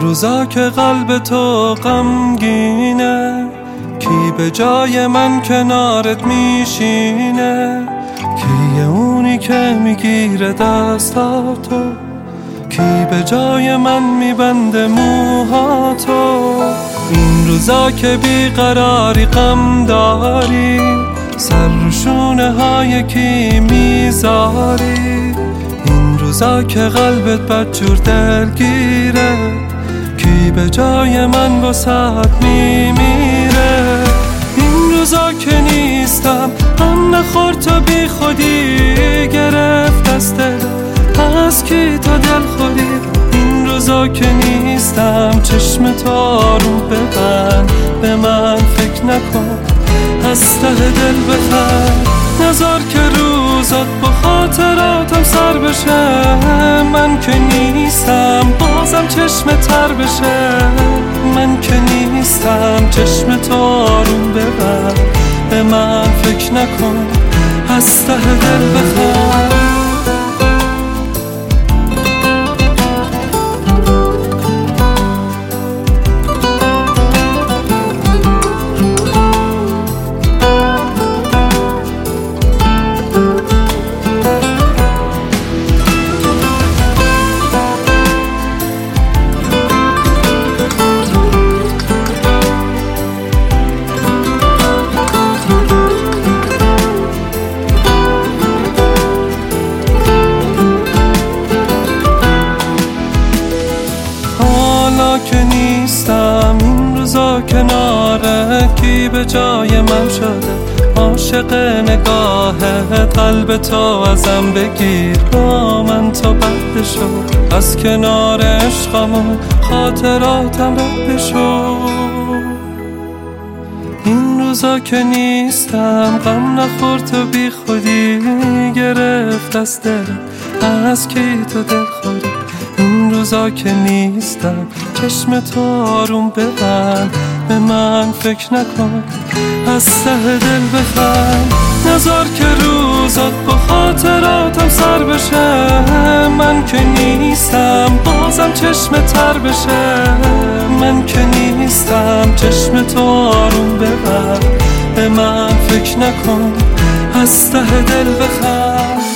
روزا که قلب تو غمگینه، کی به جای من کنارت میشینه؟ کیه اونی که میگیره دستاتو؟ کی به جای من میبنده موهاتو؟ این روزا که بیقراری غم داری، سر رو شونه های کی میذاری؟ این روزا که قلبت بدجور دلگیره، کی به جای من واسهت میمیره؟ این روزا که نیستم غم نخور تو بی خودی، گرفت از دلم از کی تا دل خودی؟ این روزا که نیستم چشم تو رو ببند، به من فکر نکن، از ته دل بخند. نذار که روزات با خاطراتم سر بشه، من که نیستم بازم چشم تر بشه. من که نیستم چشم تو آروم ببند، به من فکر نکن، از ته دل بخند. که نیستم این روزا کناره، کی به جای من شده عاشق نگاهت؟ قلب تو ازم بگیر، با من تو بد شو، از کنار عشقمون خاطراتم رد شو. این روزا که نیستم غم نخور تو بی خودی، گرفت از دلم از کی تو دل خودی؟ این روزا که نیستم چشم تو آروم ببند، به من فکر نکن، از ته دل بخند. نذار که روزات با خاطراتم سر بشه، من که نیستم بازم چشم تر بشه. من که نیستم چشم تو آروم ببند، به من فکر نکن، از ته دل بخند.